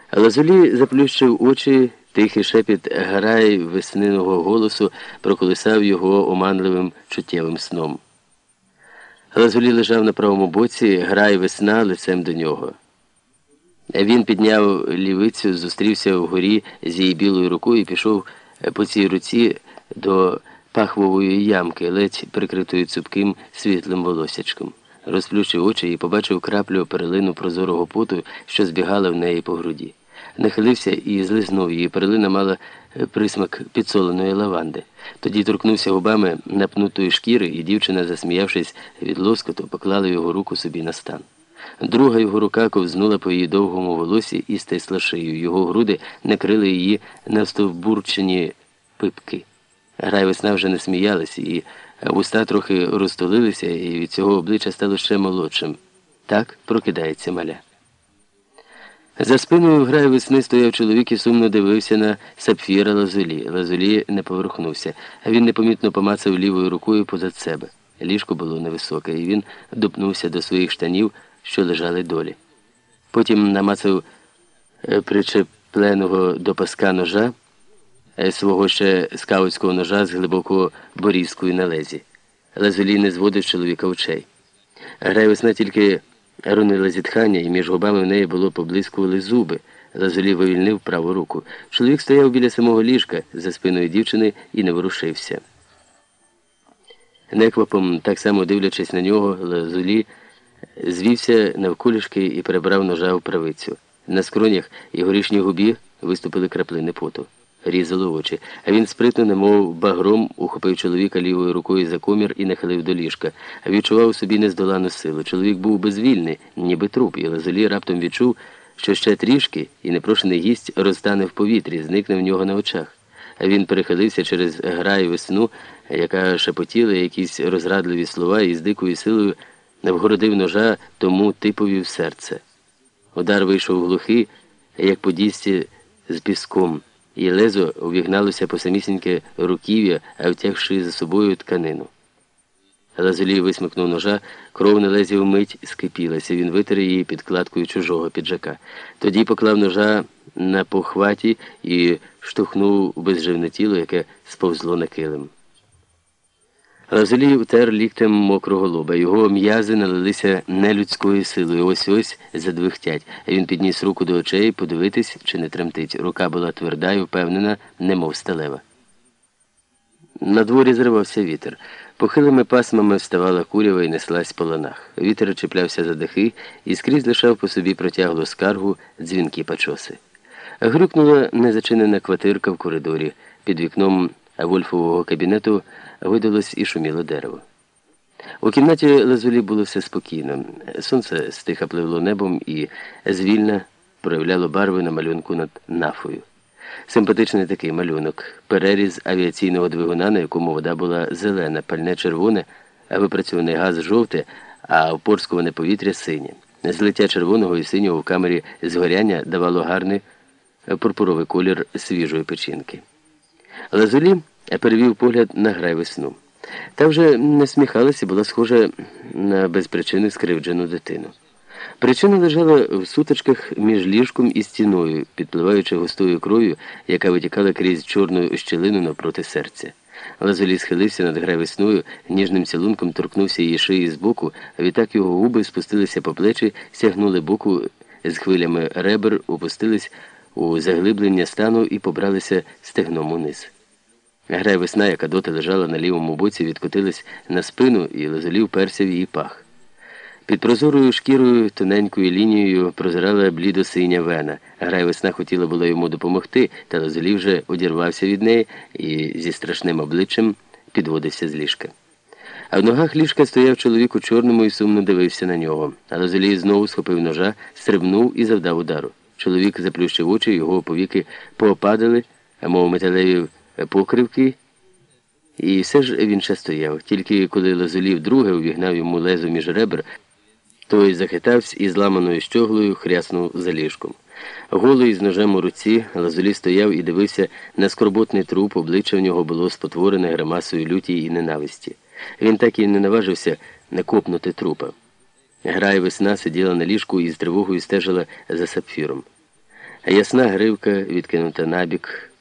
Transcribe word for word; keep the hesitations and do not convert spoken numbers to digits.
Лазулі заплющив очі, тихий шепіт Гарай весняного голосу проколисав його оманливим чуттєвим сном. Лазулі лежав на правому боці, Гарай весна лицем до нього. Він підняв лівицю, зустрівся вгорі з її білою рукою і пішов по цій руці до пахвової ямки, ледь прикритої цупким світлим волосячком. Розплющив очі і побачив краплю перлину прозорого поту, що збігала в неї по груді. Нахилився і злизнув її. Перлина мала присмак підсоленої лаванди. Тоді торкнувся губами напнутої шкіри, і дівчина, засміявшись від лоскоту, поклала його руку собі на стан. Друга його рука ковзнула по її довгому волосі і стисла шию. Його груди накрили її навстовбурчені пипки. Грай весна вже не сміялась, і вуста трохи розтулилися, і від цього обличчя стало ще молодшим. Так прокидається маля. За спиною Грай весни стояв чоловік і сумно дивився на сапфіра Лазулі. Лазулі не поворухнувся, а він непомітно помацав лівою рукою позад себе. Ліжко було невисоке, і він допнувся до своїх штанів, що лежали долі. Потім намацав причепленого до паска ножа, свого ще скаутського ножа з глибокою борізкою на лезі. Лазулі не зводив з чоловіка очей. Грай весна тільки ронила зітхання, і між губами в неї було поблискували зуби. Лазулі вивільнив праву руку. Чоловік стояв біля самого ліжка, за спиною дівчини, і не ворушився. Неквапом, так само дивлячись на нього, Лазулі звівся навколішки і перебрав ножа в правицю. На скронях і горішній губі виступили краплини поту. Різало очі, а він спритно, немов багром, ухопив чоловіка лівою рукою за комір і нахилив до ліжка. Відчував у собі нездолану силу. Чоловік був безвільний, ніби труп, і Лазулі раптом відчув, що ще трішки, і непрошений гість розтане в повітрі, зникне в нього на очах. А він перехилився через Грай весну, яка шепотіла якісь розрадливі слова, і з дикою силою вгородив ножа тому типові в серце. Удар вийшов глухий, як по дісці з піском, і лезо увігналося по самісіньке руків'я, а втягши за собою тканину. Лазулі висмикнув ножа, кров на лезі вмить скипілася, він витер її підкладкою чужого піджака. Тоді поклав ножа на похваті і штовхнув безживне тіло, яке сповзло на килим. Лазулі втер ліктем мокрого лоба. Його м'язи налилися нелюдською силою. Ось-ось задвихтять. Він підніс руку до очей, подивитись, чи не тремтить. Рука була тверда і впевнена, немов сталева. На дворі зривався вітер. Похилими пасмами вставала курява і неслась по ланах. Вітер чіплявся за дахи і скрізь лишав по собі протяглу скаргу дзвінкі пачоси. Грюкнула незачинена квартирка в коридорі. Під вікном Вольфового кабінету видалось і шуміло дерево. У кімнаті Лазулі було все спокійно. Сонце стиха пливло небом і звільно проявляло барви на малюнку над нафою. Симпатичний такий малюнок. Переріз авіаційного двигуна, на якому вода була зелена, пальне червоне, а випрацьований газ жовте, а впорскуване повітря синє. Злиття червоного і синього в камері згоряння давало гарний пурпуровий колір свіжої печінки. Лазулі перевів погляд на Грай весну. Та вже не сміхалася, була схожа на без причини скривджену дитину. Причина лежала в сутичках між ліжком і стіною, підпливаючи густою кров'ю, яка витікала крізь чорну щілину навпроти серця. Лазулі схилився над Грай весною, ніжним цілунком торкнувся її шиї збоку, а відтак його губи спустилися по плечі, сягнули боку з хвилями ребер, опустились у заглиблення стану і побралися стегном униз. Грай весна, яка доти лежала на лівому боці, відкотилась на спину, і Лазулі вперся в її пах. Під прозорою шкірою тоненькою лінією прозирала блідо-синя вена. Грай весна хотіла була йому допомогти, та Лазулі вже одірвався від неї і зі страшним обличчям підводився з ліжка. А в ногах ліжка стояв чоловік у чорному і сумно дивився на нього. А Лазулі знову схопив ножа, стрибнув і завдав удару. Чоловік заплющив очі, його повіки поопадали, мов металеві покривки, і все ж він ще стояв. Тільки коли Лазулі вдруге увігнав йому лезо між ребер, той захитався і зламаною щоглою хряснув за ліжком. Голий з ножем у руці, Лазулі стояв і дивився на скорботний труп, обличчя в нього було спотворене гримасою люті і ненависті. Він так і не наважився накопнути трупа. Грай весна сиділа на ліжку і з тривогою стежила за сапфіром. Ясна гривка відкинута набік,